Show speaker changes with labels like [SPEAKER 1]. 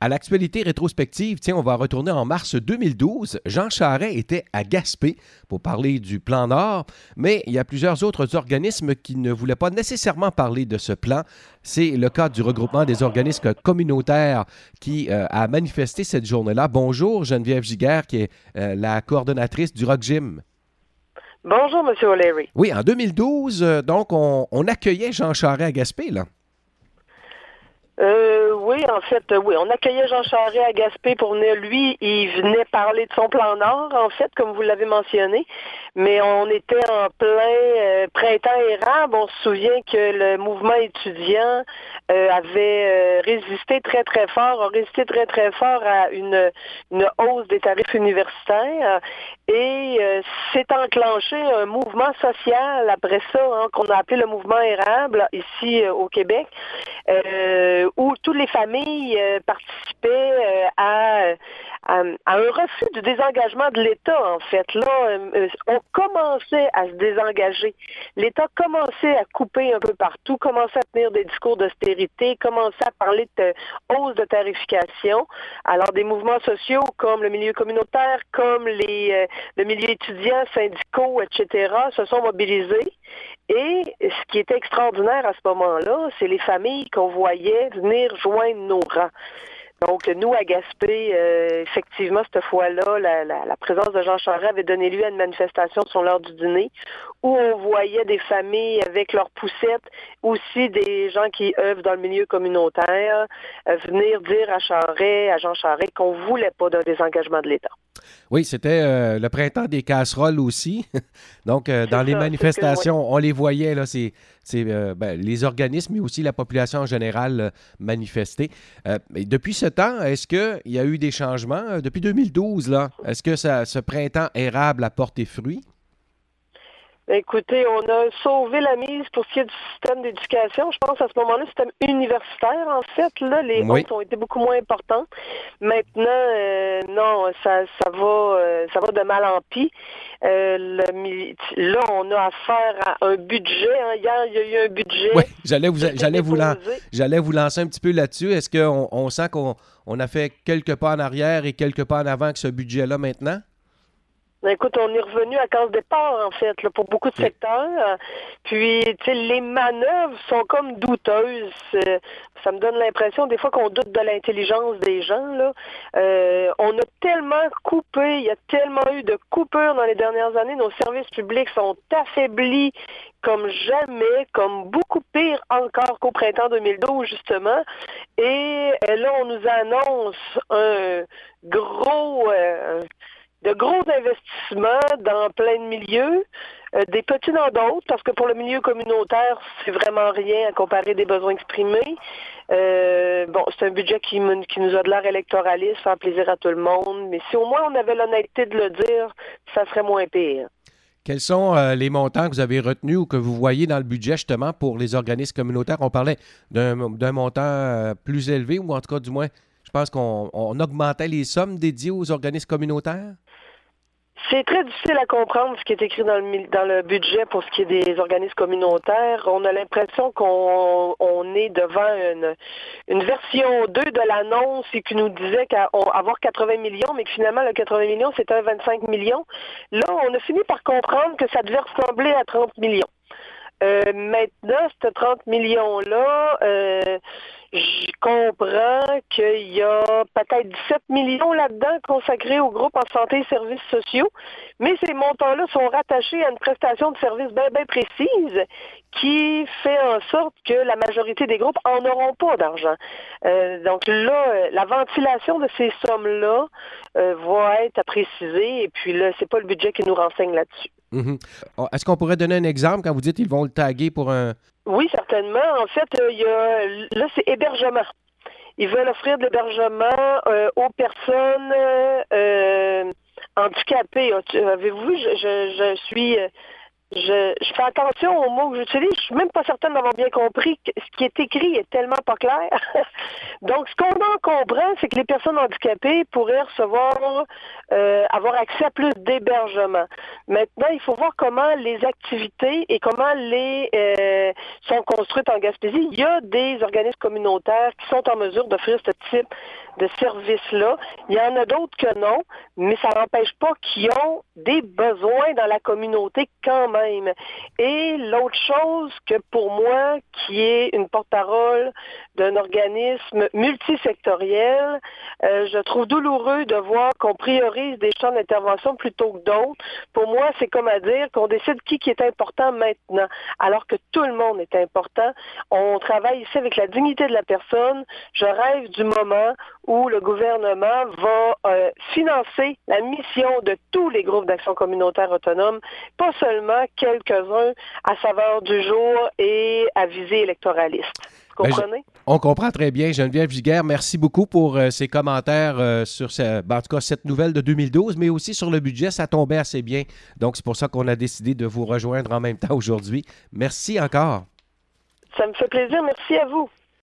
[SPEAKER 1] À l'actualité rétrospective, tiens, on va retourner en mars 2012. Jean Charest était à Gaspé pour parler du plan Nord, mais il y a plusieurs autres organismes qui ne voulaient pas nécessairement parler de ce plan. C'est le cas du regroupement des organismes communautaires qui a manifesté cette journée-là. Bonjour, Geneviève Giguère, qui est la coordonnatrice du Rock Gym.
[SPEAKER 2] Bonjour, M. O'Leary.
[SPEAKER 1] Oui, en 2012, donc, on accueillait Jean Charest à Gaspé, là.
[SPEAKER 2] Oui, en fait, oui. On accueillait Jean Charest à Gaspé pour venir. Lui, il venait parler de son plan Nord, en fait, comme vous l'avez mentionné. Mais on était en plein printemps érable. On se souvient que le mouvement étudiant avait résisté très, très fort, a résisté très, très fort à une hausse des tarifs universitaires. Et s'est enclenché un mouvement social après ça, hein, qu'on a appelé le mouvement érable, ici au Québec, où toutes les familles participaient à un refus du désengagement de l'État, en fait. Là, on commençait à se désengager. L'État commençait à couper un peu partout, commençait à tenir des discours d'austérité, commençait à parler de hausse de tarification. Alors, des mouvements sociaux comme le milieu communautaire, comme le milieu étudiant, syndicaux, etc., se sont mobilisés. Et ce qui était extraordinaire à ce moment-là, c'est les familles qu'on voyait venir joindre nos rangs. Donc, nous, à Gaspé, effectivement, cette fois-là, la présence de Jean Charest avait donné lieu à une manifestation sur l'heure du dîner où on voyait des familles avec leurs poussettes, aussi des gens qui œuvrent dans le milieu communautaire, venir dire à Jean Charest qu'on ne voulait pas d'un désengagement de l'État.
[SPEAKER 1] Oui, c'était le printemps des casseroles aussi. Donc, dans les manifestations, on les voyait, là, les organismes, mais aussi la population en général manifester. Depuis ce temps, est-ce qu'il y a eu des changements? Depuis 2012, là, est-ce que ce printemps érable a porté fruit?
[SPEAKER 2] Écoutez, on a sauvé la mise pour ce qui est du système d'éducation. Je pense à ce moment-là, le système universitaire, en fait, là, les hausses ont été beaucoup moins importantes. Maintenant, non, ça va de mal en pis. Là, on a affaire à un budget. Hein. Hier, il y a eu un budget.
[SPEAKER 1] Oui, j'allais vous lancer un petit peu là-dessus. Est-ce qu'on sent qu'on a fait quelques pas en arrière et quelques pas en avant avec ce budget-là maintenant?
[SPEAKER 2] Écoute, on est revenu à case départ, en fait, là, pour beaucoup de secteurs. Puis, tu sais, les manœuvres sont comme douteuses. Ça me donne l'impression, des fois, qu'on doute de l'intelligence des gens, là. On a tellement coupé, il y a tellement eu de coupures dans les dernières années. Nos services publics sont affaiblis comme jamais, comme beaucoup pire encore qu'au printemps 2012, justement. Et là, on nous annonce de gros investissements dans plein de milieux, des petits dans d'autres, parce que pour le milieu communautaire, c'est vraiment rien à comparer des besoins exprimés. C'est un budget qui nous a de l'air électoraliste, faire plaisir à tout le monde, mais si au moins on avait l'honnêteté de le dire, ça serait moins pire.
[SPEAKER 1] Quels sont les montants que vous avez retenus ou que vous voyez dans le budget justement pour les organismes communautaires? On parlait d'un montant plus élevé, ou en tout cas, du moins, je pense qu'on augmentait les sommes dédiées aux organismes communautaires?
[SPEAKER 2] C'est très difficile à comprendre ce qui est écrit dans le budget pour ce qui est des organismes communautaires. On a l'impression qu'on est devant une version 2 de l'annonce et qui nous disait qu'avoir 80 millions, mais que finalement, le 80 millions, c'était 25 millions. Là, on a fini par comprendre que ça devait ressembler à 30 millions. Maintenant, ce 30 millions-là, je comprends qu'il y a peut-être 17 millions là-dedans consacrés au groupe en santé et services sociaux, mais ces montants-là sont rattachés à une prestation de services bien précise qui fait en sorte que la majorité des groupes en auront pas d'argent. Donc là, la ventilation de ces sommes-là va être à préciser, et puis là, c'est pas le budget qui nous renseigne là-dessus.
[SPEAKER 1] Mm-hmm. Est-ce qu'on pourrait donner un exemple quand vous dites qu'ils vont le taguer pour un...
[SPEAKER 2] Oui, certainement. En fait, là, c'est hébergement. Ils veulent offrir de l'hébergement aux personnes handicapées. Avez-vous vu, je fais attention aux mots que j'utilise. Je suis même pas certaine d'avoir bien compris que ce qui est écrit est tellement pas clair. Donc, ce qu'on en comprend, c'est que les personnes handicapées pourraient recevoir, avoir accès à plus d'hébergement. Maintenant, il faut voir comment les activités et comment les sont construites en Gaspésie. Il y a des organismes communautaires qui sont en mesure d'offrir ce type de services-là. Il y en a d'autres que non, mais ça n'empêche pas qu'ils ont des besoins dans la communauté quand même. Et l'autre chose que pour moi, qui est une porte-parole d'un organisme multisectoriel, je trouve douloureux de voir qu'on priorise des champs d'intervention plutôt que d'autres. Pour moi, c'est comme à dire qu'on décide qui est important maintenant, alors que tout le monde est important. On travaille ici avec la dignité de la personne. Je rêve du moment où le gouvernement va financer la mission de tous les groupes d'action communautaire autonome, pas seulement quelques-uns à saveur du jour et à visée électoraliste. Vous comprenez?
[SPEAKER 1] On comprend très bien. Geneviève Giguère, merci beaucoup pour ces commentaires sur en tout cas, cette nouvelle de 2012, mais aussi sur le budget. Ça tombait assez bien. Donc, c'est pour ça qu'on a décidé de vous rejoindre en même temps aujourd'hui. Merci encore.
[SPEAKER 2] Ça me fait plaisir. Merci à vous.